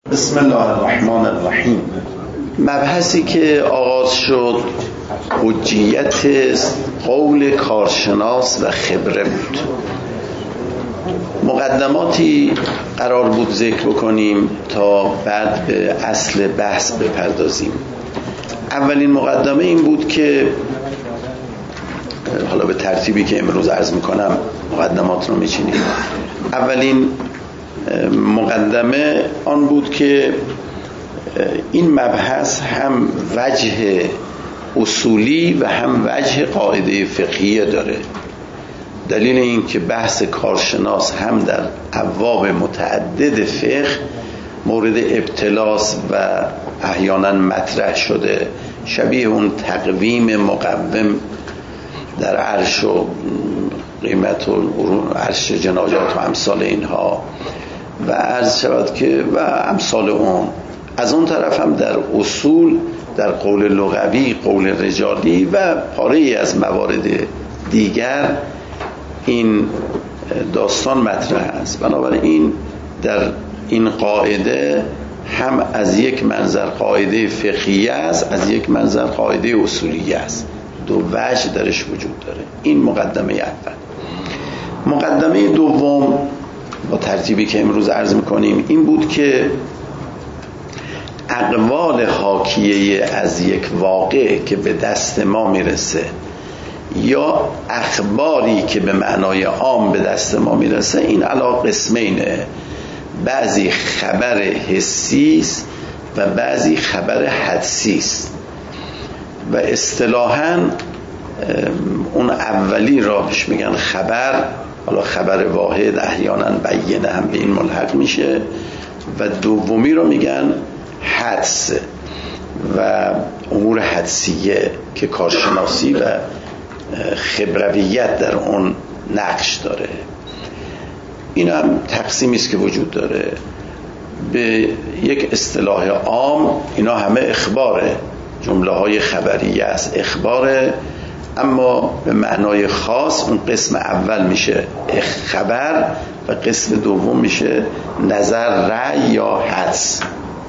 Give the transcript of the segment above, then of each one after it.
بسم الله الرحمن الرحیم. مبحثی که آغاز شد حجیت قول کارشناس و خبره بود. مقدماتی قرار بود ذکر بکنیم تا بعد به اصل بحث بپردازیم. اولین مقدمه این بود که حالا به ترتیبی که امروز عرض میکنم مقدمات رو میچینیم. اولین مقدمه آن بود که این مبحث هم وجه اصولی و هم وجه قاعده فقهیه داره. دلیل این که بحث کارشناس هم در ابواب متعدد فقه مورد ابتلاس و احیانا مطرح شده، شبیه اون تقویم مقوم در عرش و قیمت و عرش جنایات و امثال اینها و عرض شود که و امثال اون. از اون طرف هم در اصول، در قول لغوی، قول رجالی و پاره‌ای از موارد دیگر این داستان مطرح است. بنابراین در این قاعده هم از یک منظر قاعده فقهیه است، از یک منظر قاعده اصولیه است. دو وجه درش وجود داره. این مقدمه اول. مقدمه دوم با ترتیبی که امروز عرض میکنیم این بود که اقوال حاکیه از یک واقع که به دست ما میرسه یا اخباری که به معنای عام به دست ما میرسه، این علی قسمینه. بعضی خبر حسی است و بعضی خبر حدسی است و اصطلاحاً اون اولی را بهش میگن خبر، حالا خبر واحد احیانا بیانه هم به این ملحق میشه، و دومی رو میگن حدس و امور حدسیه که کارشناسی و خبرویت در اون نقش داره. این هم تقسیمی است که وجود داره. به یک اصطلاح عام اینا همه اخباره، جمله های خبریه است، اخباره، اما به معنای خاص اون قسم اول میشه خبر و قسم دوم میشه نظر، رأی یا حدس.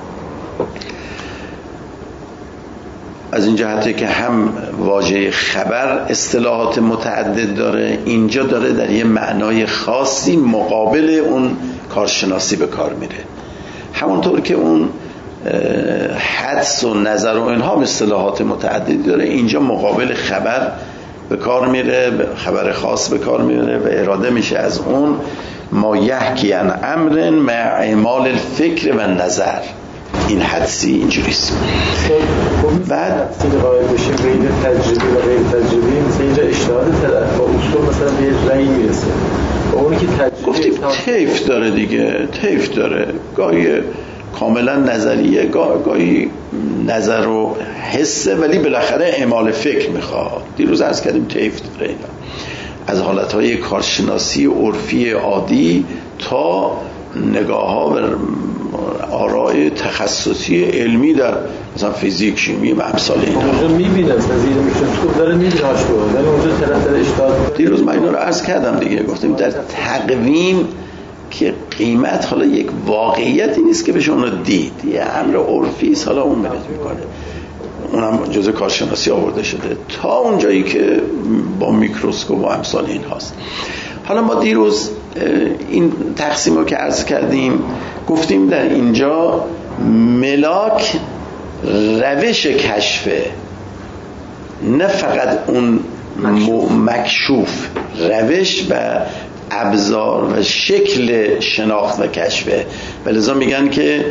از این جهته که هم واژه خبر اصطلاحات متعدد داره، اینجا داره در یه معنای خاصی مقابل اون کارشناسی به کار میره. همونطور که اون حدس و نظر و اینها اصطلاحات متعددی داره، اینجا مقابل خبر به کار میره، خبر خاص به کار میره و اراده میشه از اون ما یحکی عن امر مع اعمال الفکر و نظر. این حدسی اینجوریست. بعد قائل بشیم بین تجربی و غیر تجربی، مثلا اینجا اجتهاد طرف با اصول مثلا به یه رأی میرسه، اونی که تجربی گفتیم طیف داره دیگه، طیف داره، گاهی کاملا نظریه، گاهی نظر و حسه، ولی بالاخره اعمال فکر میخواد. دیروز عرض کردیم طیف داره اینا. از حالتهای کارشناسی عرفی عادی تا نگاه ها و آراء تخصصی علمی در مثلا فیزیک، شیمی و امثال اینا. اونجا میبینه مثلا زیر میکروسکوپ داره میبینه هاش بود، ولی اونجا طرف داره اشتهاد. دیروز من اینو رو عرض کردم دیگه، گفتیم در تقویم که قیمت حالا یک واقعیتی نیست که بشه اونو دید، یه امر عرفی است، حالا اون مدد میکنه، اونم جزء کارشناسی آورده شده تا اون جایی که با میکروسکوپ و امثال این هاست. حالا ما دیروز این تقسیم رو که عرض کردیم گفتیم در اینجا ملاک روش کشفه، نه فقط اون مکشوف، روش و ابزار و شکل شناخت و کشفه. ولذا میگن که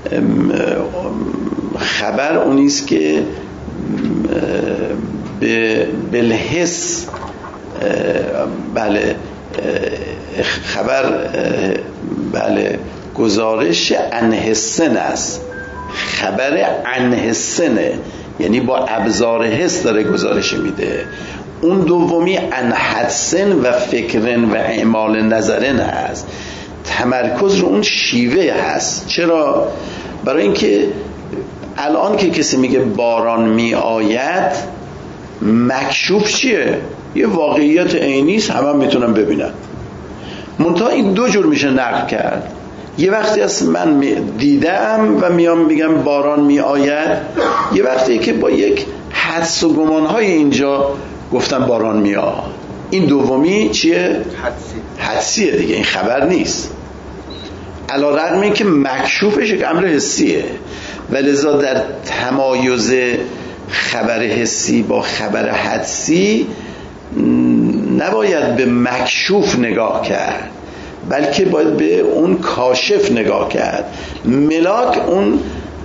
خبر اونیست که بالحس، بله خبر، بله گزارش عن حسن است، خبر عن حسنه، یعنی با ابزار حس داره گزارش میده. اون دومی عن حدسن و فکرن و اعمال نظرن هست، تمرکز رو اون شیوه هست. چرا؟ برای اینکه الان که کسی میگه باران می آید، مکشوف چیه؟ یه واقعیت عینی است، همه میتونن ببینن. منتها این دو جور میشه نقل کرد. یه وقتی است من دیدم و میام میگم باران می آید، یه وقتی که با یک حدس و گمانهای اینجا گفتم باران می آید. این دومی چیه؟ حدسیه دیگه، این خبر نیست. علی رغم این که مکشوفش یک امر حسیه، ولذا در تمایز خبر حسی با خبر حدسی نباید به مکشوف نگاه کرد، بلکه باید به اون کاشف نگاه کرد. ملاک اون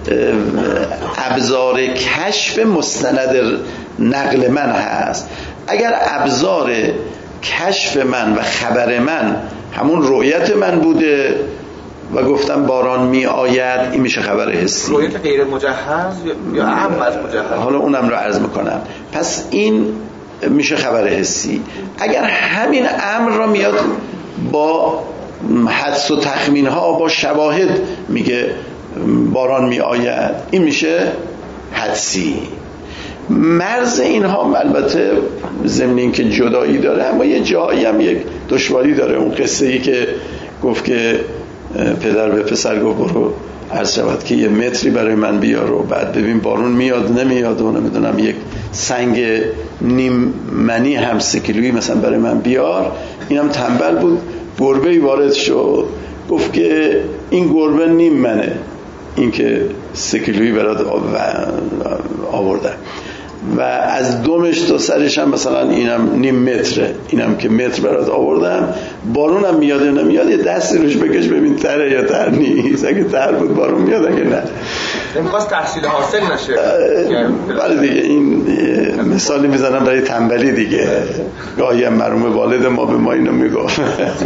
ابزار کشف مستند نقل من هست. اگر ابزار کشف من و خبر من همون رؤیت من بوده و گفتم باران می آید، این میشه خبر حسی. رؤیت غیر مجهز یا اهم از مجهز؟ حالا اونم رو عرض میکنم. پس این میشه خبر حسی. اگر همین امر را میاد با حدس و تخمین ها با شواهد میگه باران می آید، این میشه حدسی. مرز اینها البته ضمن این که جدایی داره، اما یه جایی هم یک دشواری داره. اون قصه ای که گفت که پدر به پسر گفت برو عرض شود که یه متری برای من بیار و بعد ببین بارون میاد نمیاد و نمیدونم یک سنگ نیم منی هم 3 کیلویی مثلا برای من بیار. اینم تنبل بود، گربه‌ای وارد شد گفت که این گربه نیم منه، این که 3 کیلویی برات آوردن و از دمش تا سرش هم مثلا اینم نیم متره، اینم که متر برات آوردم، بارونم میاد یا نمیاد یه دستی روش بکش ببین تره یا تر نیست. اگه تر بود بارون میاد، اگه نه نمیخواست تحصیل حاصل نشه. بله دیگه، این مثالی میزنم برای تنبلی دیگه. گاهی هم مرحوم والد ما به ما اینو میگفت.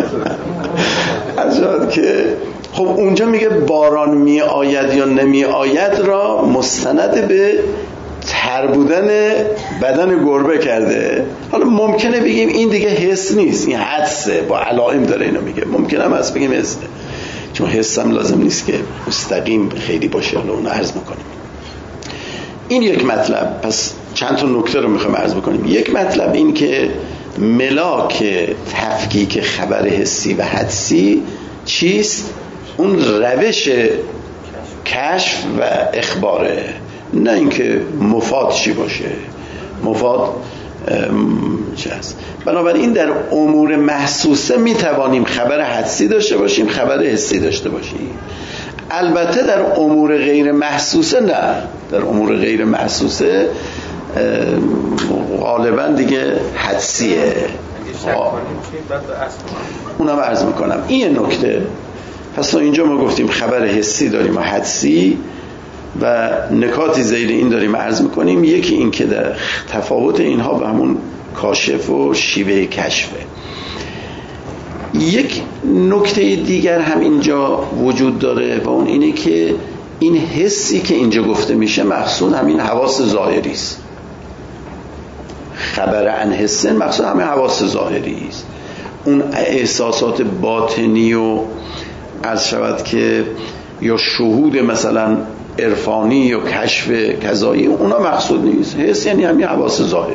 از که خب اونجا میگه باران می آید یا نمی آید را مستند به تر بودن بدن گربه کرده. حالا ممکنه بگیم این دیگه حس نیست، این حدسه، با علائم داره اینو میگه. ممکنه هم هست بگیم حسه، چون حس هم لازم نیست که مستقیم خیلی باشه. حالا اون عرض میکنیم. این یک مطلب. پس چند تا نکته رو میخوایم عرض بکنیم. یک مطلب این که ملاک تفکیک خبر حسی و حدسی چیست؟ اون روش کشف و اخباره، نه اینکه مفاد چی باشه. مفاد چی هست؟ بنابراین در امور محسوسه میتوانیم خبر حدسی داشته باشیم، خبر حسی داشته باشیم. البته در امور غیر محسوسه نه. در امور غیر محسوسه غالبا دیگه حدسیه. اونم عرض میکنم. این نکته. پس تا اینجا ما گفتیم خبر حسی داریم و حدسی و نکاتی زیر این داریم عرض میکنیم. یکی این که در تفاوت اینها به همون کاشف و شیوه کشفه. یک نکته دیگر هم اینجا وجود داره و اون اینه که این حسی که اینجا گفته میشه مقصود همین حواس ظاهری است. خبر عن حسن مقصود همین حواس ظاهری است. اون احساسات باطنی و عرض شود که یا شهود مثلا عرفانی یا کشف کذایی، اونا مقصود نیست. حس یعنی همین حواس ظاهری.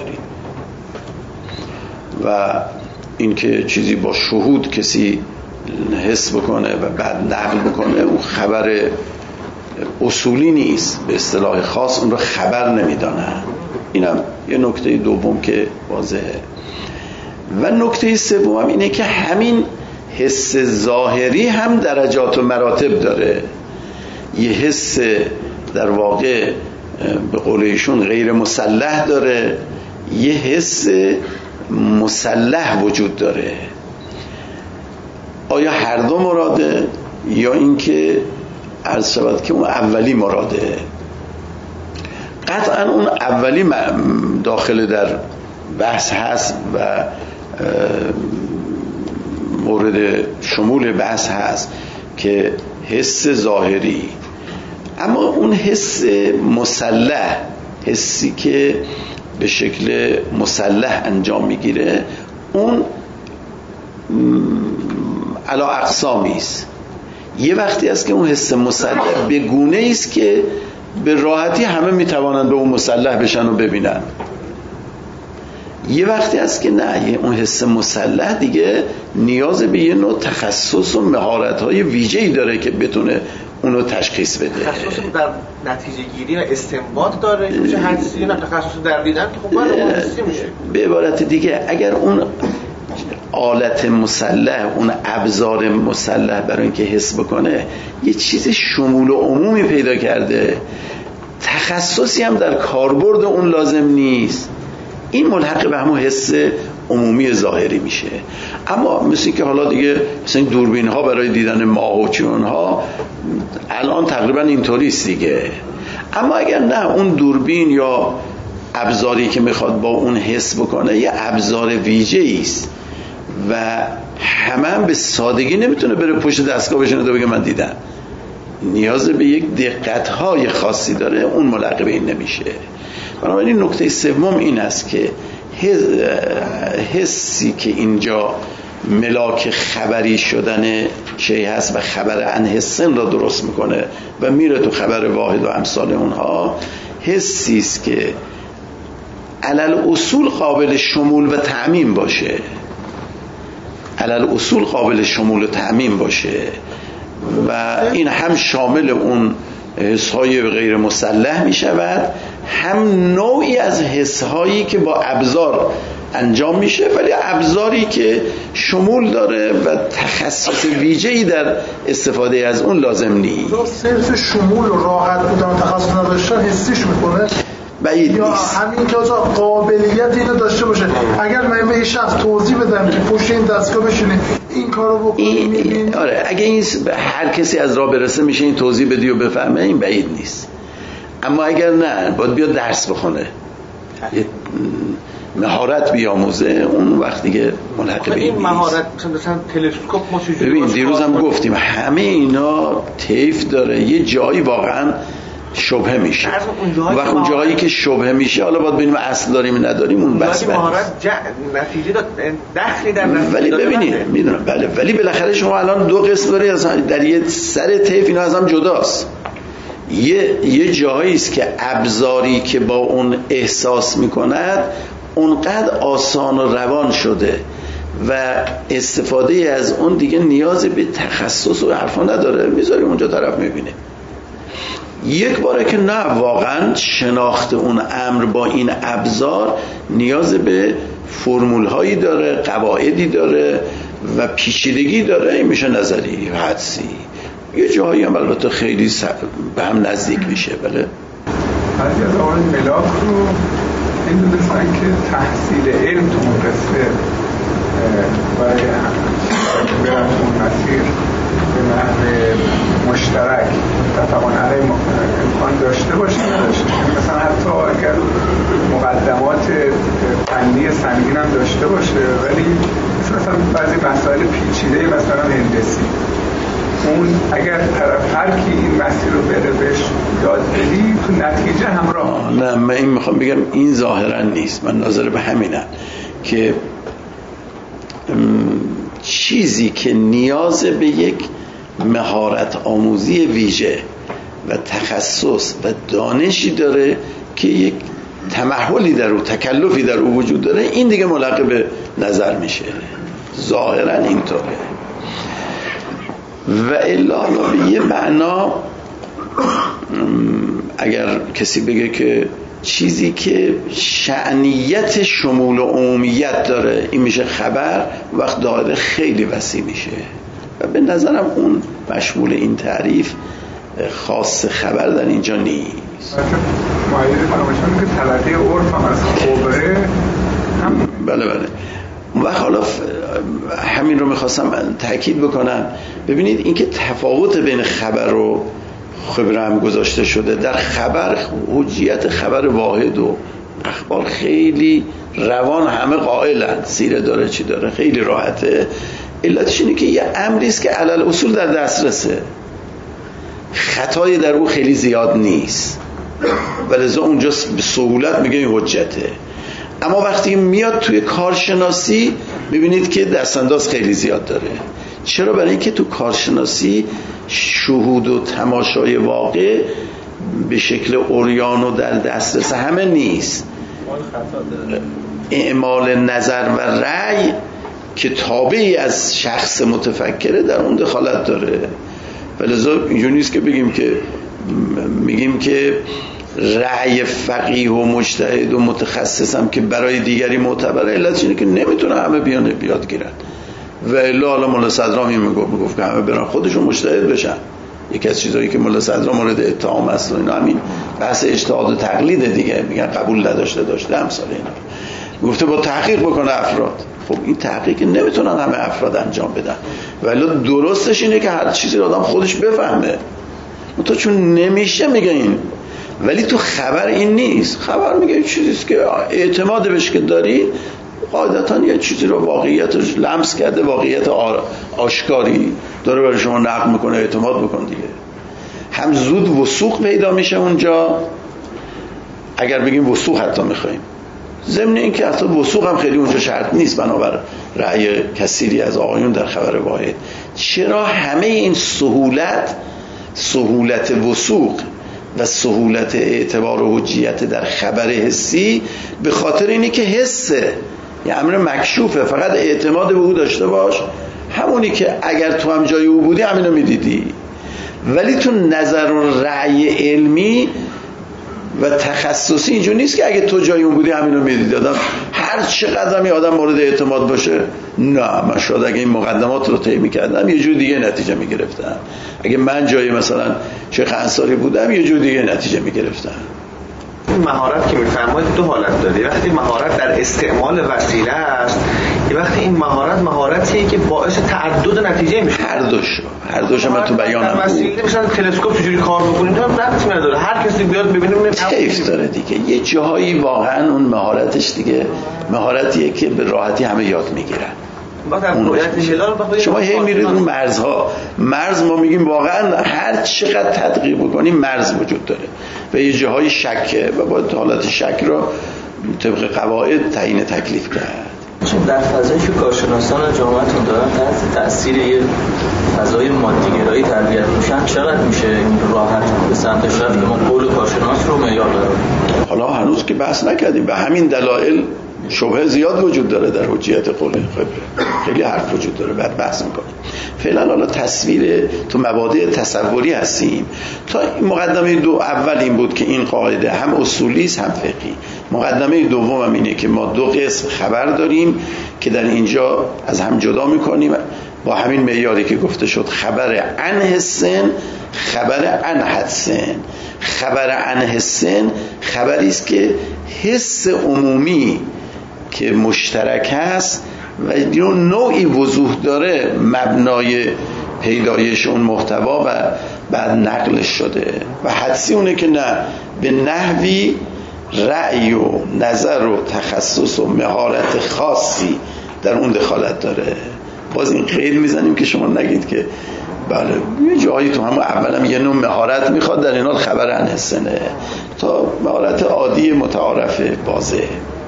و اینکه چیزی با شهود کسی حس بکنه و بعد نقل بکنه، اون خبر اصولی نیست. به اصطلاح خاص اون رو خبر نمیدانن. اینم یه نکته دوم که واضحه. و نکته سوم هم اینه که همین حس ظاهری هم درجات و مراتب داره. یه حس در واقع به قول ایشون غیر مسلح داره، یه حس مسلح وجود داره. آیا هر دو مراده یا اینکه عرض شود که اون اولی مراده؟ قطعا اون اولی داخل در بحث هست و مورد شمول بحث هست که حس ظاهری. اما اون حس مسلح، حسی که به شکل مسلح انجام میگیره، اون علی اقسامی است. یه وقتی است که اون حس مسلح به گونه است که به راحتی همه میتوانند به اون مسلح بشن و ببینن. یه وقتی هست که نه، اون حس مسلح دیگه نیاز به یه نوع تخصص و مهارت‌های ویژه‌ای داره که بتونه اونو تشخیص بده. تخصص در نتیجه گیری و استنباط داره میشه حدسی، نه تخصص در دیدن که خب باید حدسی میشه. به عبارت دیگه اگر اون آلت مسلح، اون ابزار مسلح برای اینکه حس بکنه یه چیز شمول و عمومی پیدا کرده، تخصصی هم در کاربرد اون لازم نیست، این ملحق به همون حس عمومی ظاهری میشه. اما مثل که حالا دیگه مثل این دوربین ها برای دیدن ماه و چون ها الان تقریبا اینطوریست دیگه. اما اگر نه، اون دوربین یا ابزاری که میخواد با اون حس بکنه یه ابزار ویژه‌ای است و همه به سادگی نمیتونه بره پشت دستگاه بشینه و بگه من دیدم، نیاز به یک دقت‌های خاصی داره، اون ملحق به این نمیشه. بنابراین نکته سوم این است که حسی که اینجا ملاک خبری شدن شی هست و خبر عن حسن را درست میکنه و میره تو خبر واحد و امثال اونها، حسی است که علل اصول قابل شمول و تعمیم باشه، علل اصول قابل شمول و تعمیم باشه و این هم شامل اون حس‌های غیر مسلح می شود، هم نوعی از حس‌هایی که با ابزار انجام میشه ولی ابزاری که شمول داره و تخصص ویژه‌ای در استفاده از اون لازم نیست. صرف شمول و راحت بودن و تخصص نداشتن حسیش میکنه بعید یا نیست. همین که قابلیت اینو داشته باشه. اگر من به شخص توضیح بدم که پشت این دستگاه بشینه این کارو بکنه، آره اگه این هر کسی از راه برسه میشه این توضیح بدی و بفهمه، این بعید نیست. اما اگر نه، باید بیاد درس بخونه، مهارت بیاموزه، اون وقتی که ملحق به این مهارت مثلا تلسکوپ ما چجوری ببین دیروز هم گفتیم همه اینا طیف داره، یه جایی واقعا شبهه میشه. وقت اون جایی که شبهه میشه حالا باید ببینیم اصل داریم نداریم، اون بس مهارت نتیجه داد دخلی در نتیجه. ولی ببینید میدونم بله، ولی بالاخره شما الان دو قسم داری، در یه سر طیف اینا از هم جداست. یه جایی است که ابزاری که با اون احساس میکند اونقدر آسان و روان شده و استفاده از اون دیگه نیاز به تخصص و حرفا نداره، میذاری اونجا طرف میبینه. یک باره که نه، واقعا شناخت اون امر با این ابزار نیاز به فرمول هایی داره، قواعدی داره و پیچیدگی داره، این میشه نظری حدسی. یه جایی هم البته خیلی به هم نزدیک میشه. بله بعضی از آقای ملاک رو این دونستن که تحصیل علم تو اون قصه برای برن اون مسیر به نحو مشترک اتفاقا علیه امکان داشته باشه نداشته. مثلا حتی اگر مقدمات فنی سنگین هم داشته باشه ولی مثلا بعضی مسائل پیچیده مثلا هندسی، اون اگر طرف هر کی این مسیر رو بره بهش یاد بدی تو نتیجه همراه. نه من این میخوام بگم این ظاهرا نیست، من نظر به همینم که چیزی که نیاز به یک مهارت آموزی ویژه و تخصص و دانشی داره که یک تمحولی در او، تکلفی در او وجود داره، این دیگه ملحق به نظر میشه. ظاهرا اینطوره. و الا به یه معنا اگر کسی بگه که چیزی که شأنیت شمول و عمومیت داره این میشه خبر، وقت داده خیلی وسیع میشه و به نظرم اون مشمول این تعریف خاص خبر در اینجا نیست. معایده فرمایشان که طلقه عرف هم از خبره هم بله و حالا همین رو میخواستم تأکید بکنم. ببینید اینکه تفاوت بین خبر و خبر هم گذاشته شده. در خبر حجیت خبر واحد و اخبار خیلی روان، همه قائلن سیره داره چی داره، خیلی راحته. علتش اینه که یه امری است که علل اصول در دسترسه، خطایی در او خیلی زیاد نیست ولذا اونجا به سهولت میگه این حجته. اما وقتی میاد توی کارشناسی میبینید که دستانداز خیلی زیاد داره. چرا؟ برای اینکه تو کارشناسی شهود و تماشای واقع به شکل عریان و در دسترس همه نیست. اعمال نظر و رأی که تابعی از شخص متفکره در اون دخالت داره. ولذا اینجور نیست که میگیم که رأی فقیه و مجتهد و متخصصم که برای دیگری معتبره، علتش اینه که نمیتونه همه بیاد گیرن. و الا حالا مولا صدرام این میگفت که همه برن خودشون مجتهد بشن. یکی از چیزایی که مولا صدرام مورد اتهام است و اینا همین بحث اجتهاد و تقلید دیگه، میگن قبول نداشته امثال اینا. گفته با تحقیق بکنه افراد. خب این تحقیق نمیتونن همه افراد انجام بدن، ولی درستش اینه که هر چیزی رو آدم خودش بفهمه. تو چون نمیشه میگه این، ولی تو خبر این نیست. خبر میگه چیزیست که اعتماد بهش که داری، قاعدتاً یه چیزی رو واقعیتش لمس کرده، واقعیت آشکاری داره برای شما نقل میکنه، اعتماد بکن دیگه. هم زود وثوق پیدا میشه اونجا، اگر بگیم وثوق حتی میخوایم، ضمن این که حتی وثوق هم خیلی اونجا شرط نیست بنابر رأی کثیری از آقایون در خبر واحد. چرا همه این سهولت وثوق و سهولت اعتبار و حجیت در خبر حسی به خاطر اینه که حسه، یه امر مکشوفه، فقط اعتماد به او داشته باش، همونی که اگر تو هم جای او بودی همینو میدیدی. ولی تو نظر و رأی علمی و تخصصی اینجور نیست که اگه تو جای اون بودی همینو میدیدی. آدم هر چقدر می آدم مورد اعتماد باشه، نه من شاید اگه این مقدمات رو طی می‌کردم یه جور دیگه نتیجه می‌گرفتم، اگه من جای مثلا شیخ انصاری بودم یه جور دیگه نتیجه می‌گرفتم. این مهارت که می‌فرمایید دو حالت داره. وقتی مهارت در استعمال وسیله است، یه وقتی این مهارتیه که باعث تعدد نتیجه میشه. هر دوش من تو بیانم وسیله مثلا تلسکوپ چجوری کار می‌کنه تو ربطی نداره، هر کسی بیاد ببینه کیف داره دیگه. یه جایی واقعا اون مهارتش دیگه مهارتیه که به راحتی همه یاد میگیرن. شما هی میرید اون مرز ما میگیم واقعا هر چقدر تدقیق بکنیم مرز وجود داره و یه جاهای شکه و باید حالت شک رو طبق قواعد تعیین تکلیف کرد. در فضایی که کارشناسان جامعهتون دارن تحت تأثیر یه فضای مادیگرایی تربیت میشن، چقدر میشه این راحت به سمت رفت که ما قول کارشناس رو معیار داریم؟ حالا هنوز که بحث نکردیم، به همین دلایل شبهه زیاد وجود داره در حجیت قول. خیلی حرف وجود داره، بعد بحث میکنیم. فعلا حالا تصویر تو مبادئ تصوری هستیم. تا مقدمه اول این بود که این قاعده هم اصولی است هم فقهی. مقدمه دوم هم اینه که ما دو قسم خبر داریم که در اینجا از هم جدا میکنیم با همین معیاری که گفته شد، خبر عن حسن، خبر عن حدسن. خبر عن حسن خبری است که حس عمومی که مشترک هست و نوعی وضوح داره مبنای پیدایش اون محتوا و بعد نقلش شده. و حدسی اونه که نه، به نحوی رأی و نظر و تخصص و مهارت خاصی در اون دخالت داره. باز این قید میزنیم که شما نگید که بله یه جایی تو همون اولم یه نوع مهارت میخواد، در این حال خبر عن حسنه تا مهارت عادی متعارف بازه.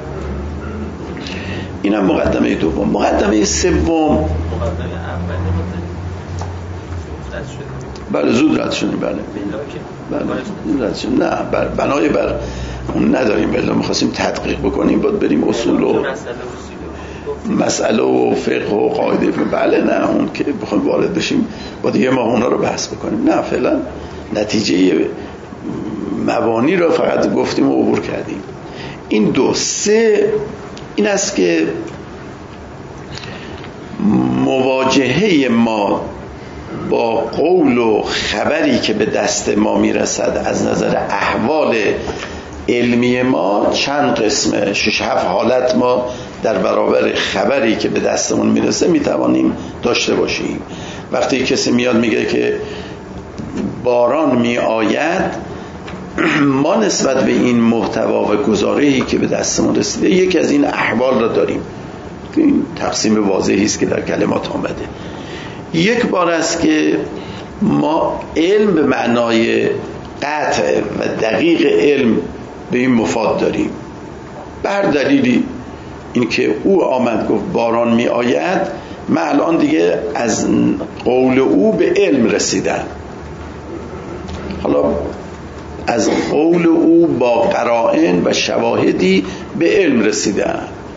اینم مقدمه دوم. مقدمه سوم بله زود رد شدیم. بله رد شدیم. نه بنای بر اون نداریم، بله میخواستیم تدقیق بکنیم، باید بریم اصول و مسئله و فقه و قاعده. بله نه اون که بخوایم وارد بشیم باید یه ماه اونا رو بحث بکنیم. نه فعلا نتیجه مبانی رو فقط گفتیم و عبور کردیم. این دو سه این است که مواجهه ما با قول و خبری که به دست ما میرسد از نظر احوال علمی ما چند قسمه، 6-7 حالت ما در برابر خبری که به دستمون میرسه میتوانیم داشته باشیم. وقتی کسی میاد میگه که باران میآید، ما نسبت به این محتوا و گزاره‌ای که به دستمون رسیده یک از این احوال را داریم. این تقسیم واضحی است که در کلمات آمده. یک بار است که ما علم به معنای قطع و دقیق علم به این مفاد داریم. بر دلیلی این که او آمد گفت باران می آید، من الان دیگه از قول او به علم رسیدم. حالا از قول او با قرائن و شواهدی به علم رسیدم.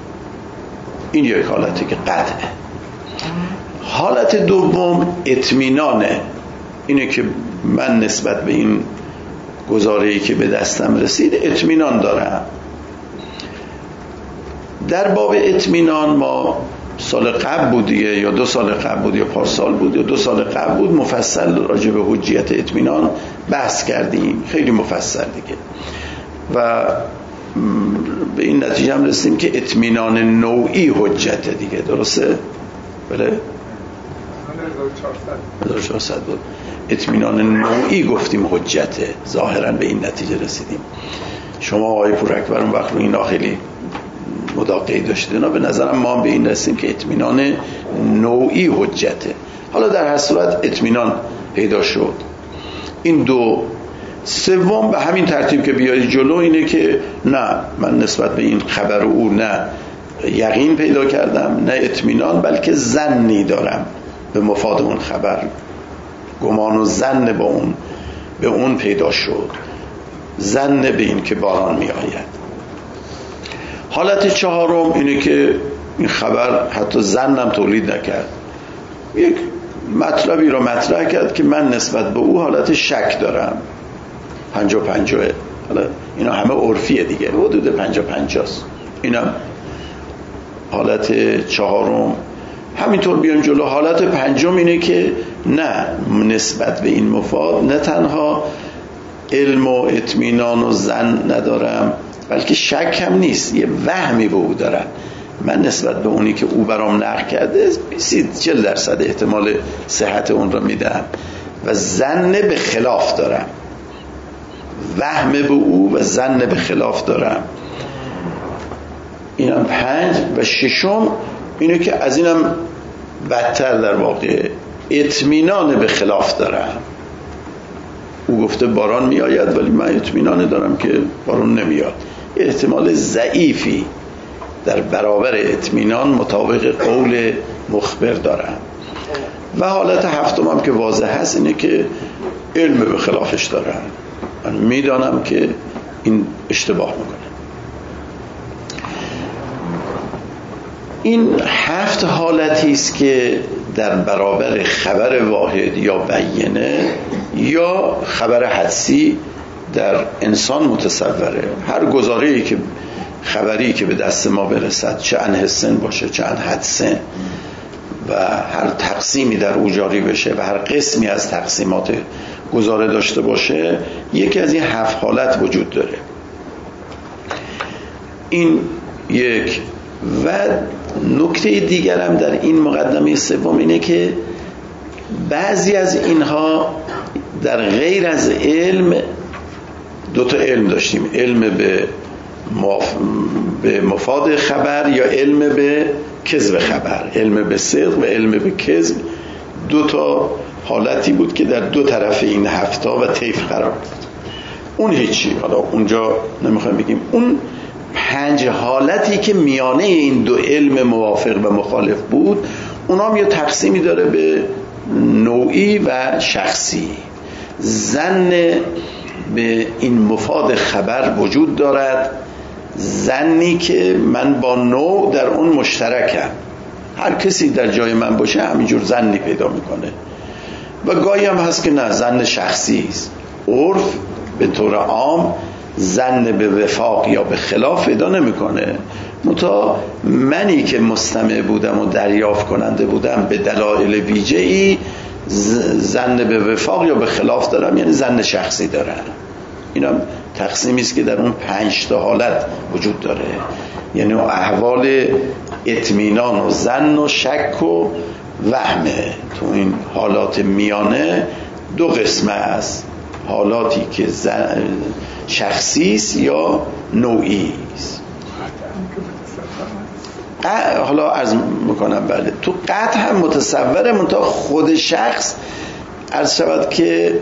این یک حالتی که قطعه. حالت دوم اطمینانه، اینه که من نسبت به این گزاره‌ای که به دستم رسید اطمینان دارم. در باب اطمینان ما سال قبل بود دیگه، یا 2 سال قبل بود، یا پارسال بود، یا 2 سال قبل بود، مفصل راجع به حجیت اطمینان بحث کردیم، خیلی مفصل دیگه، و به این نتیجه هم رسیدیم که اطمینان نوعی حجته دیگه. درسته؟ بله 1400 بود. اطمینان نوعی گفتیم حجته، ظاهرا به این نتیجه رسیدیم. شما آقای پوراکبر اون وقت رو اینا خیلی مداقعی داشتید، اینا به نظرم ما هم به این رسیدیم که اطمینان نوعی حجته. حالا در هر صورت اطمینان پیدا شد. این دو. سوم به همین ترتیب که بیاری جلو اینه که نه، من نسبت به این خبر او نه یقین پیدا کردم، نه اطمینان، بلکه ظنی دارم به مفاد اون خبر، گمان و ظن به اون پیدا شد، ظن به این که باران می آید. حالت چهارم اینه که این خبر حتی ظنم تولید نکرد، یک مطلبی رو مطرح کرد که من نسبت به او حالت شک دارم. 50-50. حالا اینا همه عرفیه دیگه، حدود 50-50 است. اینا حالت چهارم. همینطور بیان جلو. حالت پنجم اینه که نه، نسبت به این مفاد نه تنها علم و اطمینان و ظن ندارم، بلکه شک هم نیست، یه وهمی به او دارم. من نسبت به اونی که او برام نقل کرده 20-40% احتمال صحت اون رو میدم و ظن به خلاف دارم، وهم به او و ظن به خلاف دارم. اینم 5. و ششم اینه که از اینم بدتر در واقع اطمینان به خلاف دارم. او گفته باران می آید ولی من اطمینان دارم که باران نمیاد. احتمال ضعیفی در برابر اطمینان مطابق قول مخبر دارم. و حالت هفتم هم که واضح هست اینه که علم به خلافش دارم، من میدانم که این اشتباه میکنه. این 7 حالتی است که در برابر خبر واحد یا بینه یا خبر حدسی در انسان متصوره. هر گزاره‌ای که خبری که به دست ما برسد، چه عن حسن باشه چه عن حدسن، و هر تقسیمی در او جاری بشه و هر قسمی از تقسیمات گزاره داشته باشه، یکی از این 7 حالت وجود داره. این یک. و نکته دیگر هم در این مقدمه سوم اینه که بعضی از اینها در غیر از علم 2 تا علم داشتیم، علم به مفاد خبر یا علم به کذب خبر، علم به صدق و علم به کذب. 2 تا حالتی بود که در 2 طرف این 7 و طیف قرار بود. اون هیچی، حالا اونجا نمیخوایم بگیم. اون 5 حالتی که میانه این 2 علم موافق و مخالف بود، اونا هم یه تقسیمی داره به نوعی و شخصی. ظن به این مفاد خبر وجود دارد، ظنی که من با نوع در اون مشترکم، هر کسی در جای من باشه همینجور ظنی پیدا میکنه. و گاهی هم هست که نه، ظن شخصی است. عرف به طور عام ظن به وفاق یا به خلاف پیدا نمیکنه، منتها منی که مستمع بودم و دریافت کننده بودم به دلایل ویژه‌ای ظن به وفاق یا به خلاف دارم، یعنی ظن شخصی دارم. اینم تقسیمی است که در اون 5 تا حالت وجود داره، یعنی احوال اطمینان و ظن و شک و وهمه. تو این حالات میانه 2 قسمه است، حالاتی که شخصی است یا نوعی است. حالا عرض میکنم بله، تو قطع هم متصوره، منتها خود شخص عرض شود که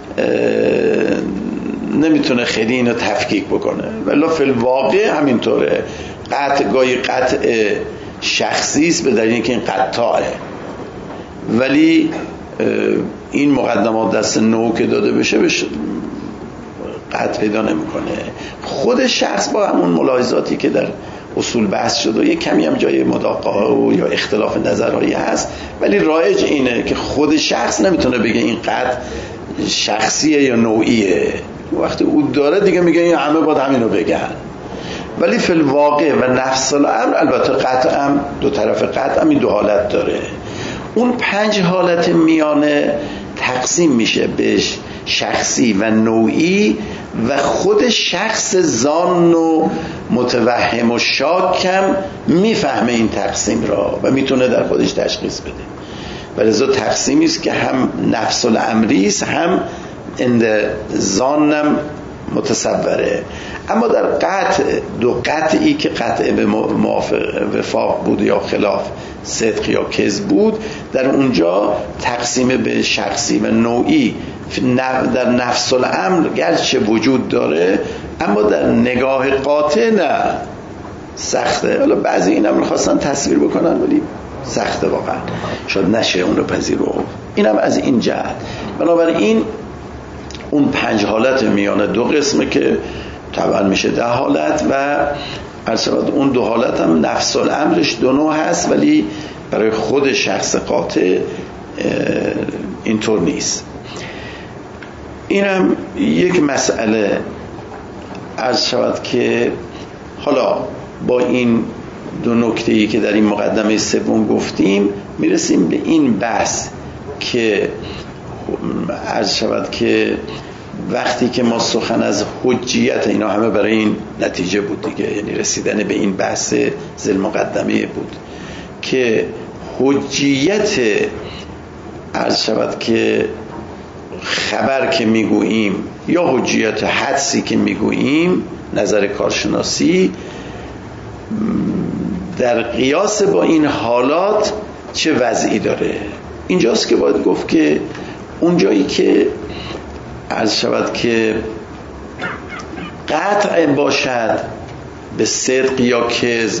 نمیتونه خیلی اینو تفکیک بکنه، ولی فی الواقع همینطوره. قطع گاهی قطع شخصی است به دلیل اینکه این قطعه، ولی این مقدمات دست نوع که داده بشه قطع پیدا نمیکنه. خود شخص با همون ملاحظاتی که در اصول بحث شد و یک کمی هم جای مداقاه و یا اختلاف نظرهایی هست، ولی رایج اینه که خود شخص نمیتونه بگه این قطع شخصیه یا نوعیه. وقتی او داره دیگه میگه این همه باید همینو بگن. ولی فی الواقع و نفس الامر البته قطع هم دو طرف قطع هم این دو حالت داره. اون 5 حالت میانه تقسیم میشه به شخصی و نوعی و خود شخص ظان و متوهم و شاکم میفهمه این تقسیم را و میتونه در خودش تشخیص بده. ولذا تقسیمی است که هم نفس الامری است هم عند ظانم متصوره. اما در قطع، دو قطعی که قطع به وفاق بود یا خلاف، صدق یا کذب بود، در اونجا تقسیم به شخصی و نوعی در نفس الامر گرچه وجود داره اما در نگاه قاطع نه، سخته. حالا بعضی این هم خواستن تصویر بکنن ولی سخته واقعا، شاید نشه اون رو پذیرو. اینم از این جهت. بنابراین اون 5 حالت میانه دو قسمه که طبعا میشه 10 حالت و ارسالات اون 2 حالت هم نفس الامرش 2 نوع هست، ولی برای خود شخص قاطع اینطور نیست. اینم یک مسئله عرض شود که حالا با این 2 نکته‌ای که در این مقدمه سوم گفتیم میرسیم به این بحث که عرض شود که وقتی که ما سخن از حجیت، اینا همه برای این نتیجه بود دیگه، یعنی رسیدن به این بحث ذیل مقدمه بود که حجیت عرض شود که خبر که میگوییم یا حجیت حدسی که میگوییم، نظر کارشناسی در قیاس با این حالات چه وضعی داره. اینجاست که باید گفت که اونجایی که عرض شود که قطع باشد به صدق یا کذب،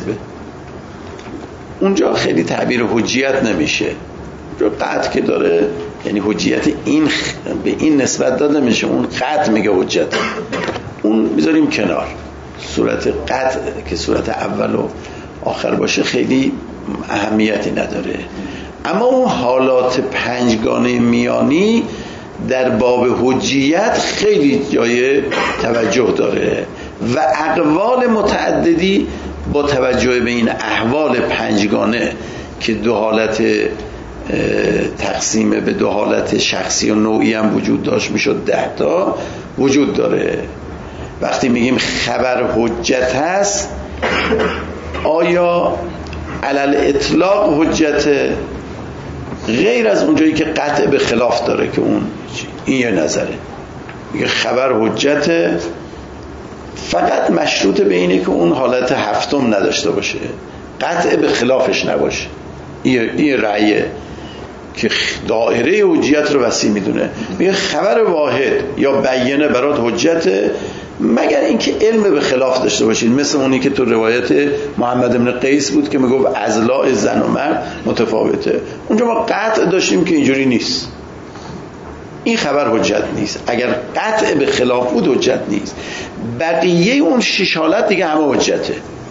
اونجا خیلی تعبیر حجیت نمیشه. اونجا قطع که داره یعنی حجیت این به این نسبت داده نمیشه، اون قطع میگه حجت، اون میذاریم کنار. صورت قطع که صورت اول و آخر باشه خیلی اهمیتی نداره. اما اون حالات 5 گانه میانی در باب حجیت خیلی جای توجه داره و اقوال متعددی با توجه به این احوال 5 گانه که 2 حالت تقسیم به 2 حالت شخصی و نوعی هم وجود داشت، میشد 10 تا وجود داره. وقتی میگیم خبر حجت هست، آیا علل اطلاق حجت غیر از اونجایی که قطع به خلاف داره که اون این یه نظره، میگه خبر حجت فقط مشروط به اینه که اون حالت هفتم نداشته باشه، قطع به خلافش نباشه. این رأیه که دایره حجیت رو وسیع میدونه. میگه خبر واحد یا بیانه برات حجت مگر اینکه علم به خلاف داشته باشید، مثل اونی که تو روایت محمد بن قیس بود که میگفت ازلاع زن و مرد متفاوته. اونجا ما قطع داشتیم که اینجوری نیست، این خبر حجت نیست. اگر قطع به خلاف بود حجت نیست. بقیه اون 6 حالت دیگه همه حجته.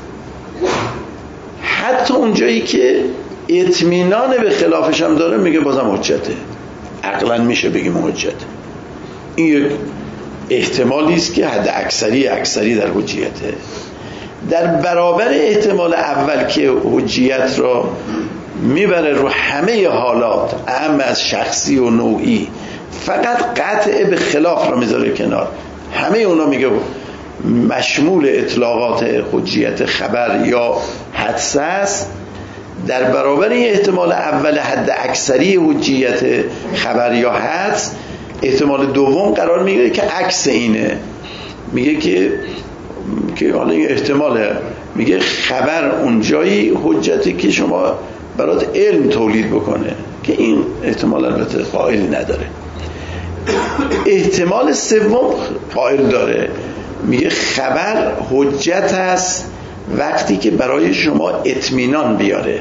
حتی اونجایی که اطمینان به خلافش هم داره میگه بازم حجته، عقلا میشه بگیم حجته. این یک احتمالی است که حد اکثری در حجیته. در برابر احتمال اول که حجیت را میبره رو همه حالات، اهم از شخصی و نوعی، فقط قطع به خلاف را میذاره کنار، همه اونا میگه مشمول اطلاقات حجیت خبر یا حدس است. در برابر این احتمال اول حد اکثری حجیت خبر یا حدس، احتمال دوم قرار میگیره که عکس اینه، میگه که حالا این احتماله، میگه خبر اونجایی حجتی که شما برات علم تولید بکنه، که این احتمال البته قائلی نداره. احتمال سوم قائل داره، میگه خبر حجت است وقتی که برای شما اطمینان بیاره،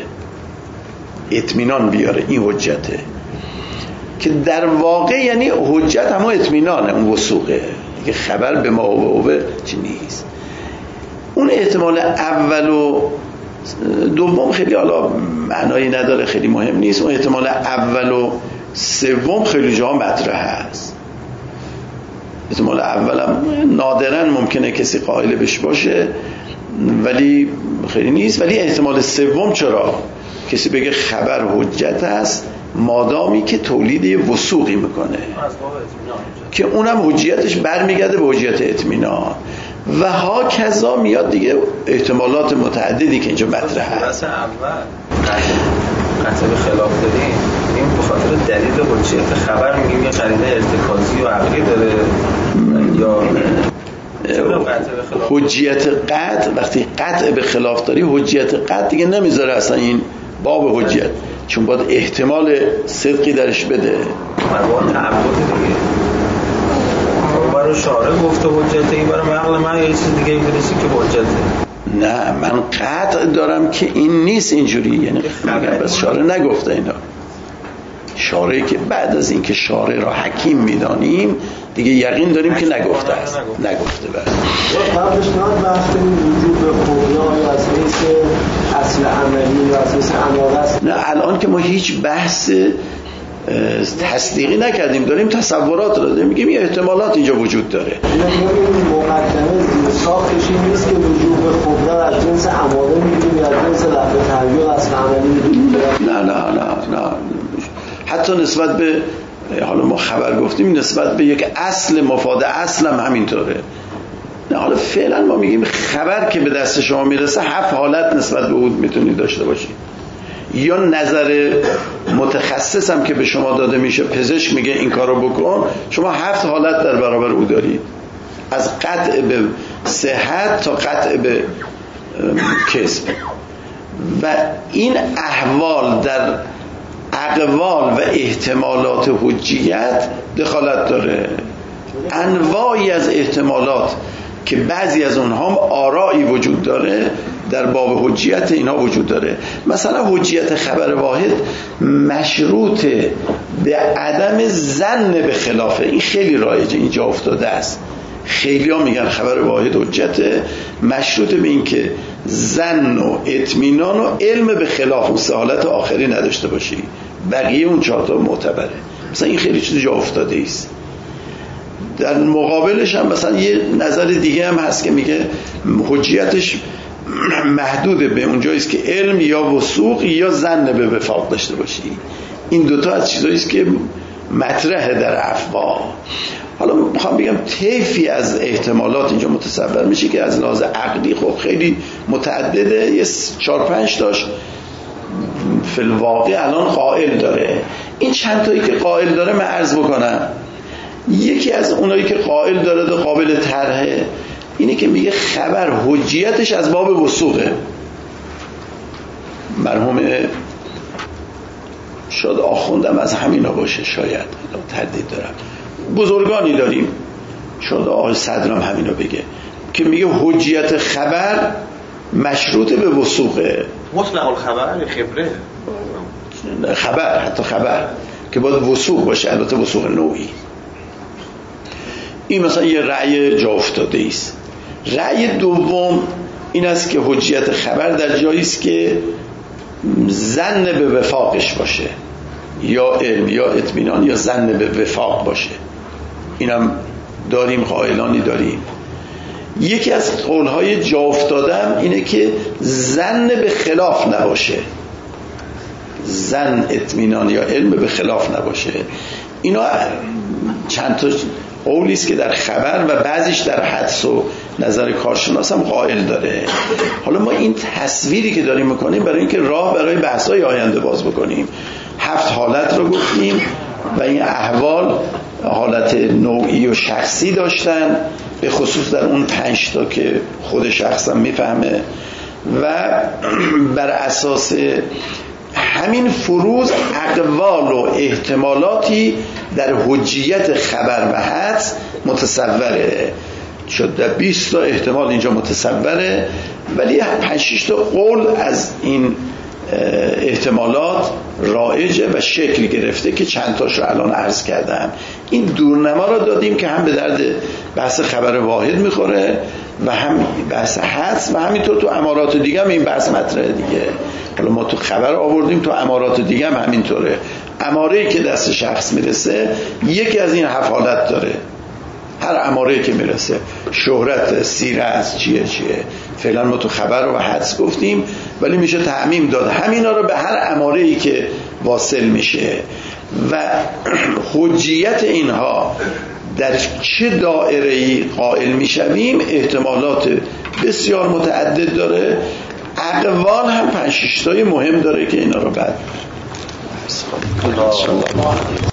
این حجته، که در واقع یعنی حجت همه اطمینانه، اون وثوقه، که خبر به ما و چی نیست. اون احتمال اول و دوم خیلی حالا معنایی نداره، خیلی مهم نیست. اون احتمال اول و سوم خیلی جا مطرح هست. احتمال اولم نادراً ممکنه کسی قائل بهش باشه ولی خیلی نیست. ولی احتمال سوم چرا؟ کسی بگه خبر حجت است مادامی که تولید وثوقی میکنه که اونم حجیتش برمیگرده به حجیت اطمینان و ها کذا میاد دیگه. احتمالات متعددی که اینجا مطرح هست. قطع به خلاف داریم این به خاطر دلیل حجیت خبر میگیم یا قرینه ارتکازی و عقلی داره یا حجیت قطع. وقتی قطع به خلاف داری حجیت قطع دیگه نمیذاره اصلا این باب حجیت، چون باید احتمال صدقی درش بده. مربوط تعبد دیگه برای شارع گفته حجت، این برای عقل من یه چیز دیگه میرسی که حجته. نه من قطع دارم که این نیست اینجوری، یعنی میگم بس شارع نگفته اینا. شارعی که بعد از اینکه شارع را حکیم میدانیم دیگه یقین داریم که نگفته است. نگفته بعد قبلش نه بحث وجود خدا از حیث اصل عملی و از حیث اماره است. نه الان که ما هیچ بحث تصدیقی نکردیم، داریم تصورات رو داریم، میگیم یه احتمالات اینجا وجود داره. این مقدمه زیر ساختش این نیست که وجود خدا از جنس اماره میگیم یا از جنس لفظ تغییر اصل عملی میگیم. نه حتی نسبت به حالا ما خبر گفتیم نسبت به یک اصل مفاد اصل هم همینطوره. نه حالا فعلا ما میگیم خبر که به دست شما میرسه 7 حالت نسبت به اون میتونید داشته باشید. یا نظر متخصص هم که به شما داده میشه، پزشک میگه این کارو بکن، شما 7 حالت در برابر او دارید، از قطع به صحت تا قطع به کسب. و این احوال در اقوال و احتمالات حجیت دخالت داره. انواعی از احتمالات که بعضی از اونها هم آرائی وجود داره در باب حجیت اینا وجود داره. مثلا حجیت خبر واحد مشروط به عدم ظن به خلافه. این خیلی رایجه، اینجا افتاده است. خیلی ها میگن خبر واحد حجت مشروط به این که ظن و اطمینان و علم به خلاف اون 3 حالت آخری نداشته باشی، بقیه اون 4 تا معتبره. مثلا این خیلی چیز جا افتاده است. در مقابلش هم مثلا یه نظر دیگه هم هست که میگه حجیتش محدود به اونجایی است که علم یا وثوق یا ظن به وفاق داشته باشی. این دوتا از چیزایی است که مطرحه در افوا. حالا میخوام بگم طیفی از احتمالات اینجا متصور میشه که از لحاظ عقلی خب خیلی متعدده، یه 4-5 تاش فی الواقع الان قائل داره. این چند تایی که قائل داره من عرض بکنم. یکی از اونایی که قائل داره و قابل طرحه اینه که میگه خبر حجیتش از باب وثوقه. مرحوم شاید آخوندم از همینا باشه، شاید تردید دارم، بزرگانی داریم، شاید آقای صدرم همینا بگه که میگه حجیت خبر مشروط به وثوقه. مطلق الخبر خبره خبر، حتی خبر که باید وثوق باشه، البته وثوق نوعی. این مثلا یه رأی جا افتاده است. رأی دوم این است که حجیت خبر در جایی است که ظن به وفاقش باشه، یا علم یا اطمینان یا ظن به وفاق باشه. اینم داریم، قائلانی داریم. یکی از قولهای جا افتادم اینه که ظن به خلاف نباشه، ظن اطمینان یا علم به خلاف نباشه. اینا چند تا قولی است که در خبر و بعضیش در حدس و نظر کارشناس هم قائل داره. حالا ما این تصویری که داریم میکنیم برای اینکه راه برای بحث‌های آینده باز بکنیم. 7 حالت رو گفتیم و این احوال حالت نوعی و شخصی داشتن، به خصوص در اون 5 تا که خود شخصم میفهمه، و بر اساس همین فروض اقوال و احتمالاتی در حجیت خبر و حدس متصوره. شد در 20 تا احتمال اینجا متصوره، ولی 5-6 تا قول از این احتمالات رایجه و شکل گرفته که چند تاش رو الان عرض کردم. این دورنما رو دادیم که هم به درد بحث خبر واحد میخوره و هم بحث حدس و همینطور تو امارات دیگه هم این بحث مطرحه دیگه. حالا ما تو خبر آوردیم، تو امارات دیگه هم همینطوره. اماره‌ای که دست شخص میرسه یکی از این 7 حالت داره. هر اماره‌ای که میرسه، شهرت، سیره است، چیه فعلا ما تو خبر و حدس گفتیم، ولی میشه تعمیم داد همینا رو به هر اماره‌ای که واصل میشه. و حجیت اینها در چه دائره‌ای قائل میشویم احتمالات بسیار متعدد داره. اقوال هم 5-6 تای مهم داره که اینا رو بعد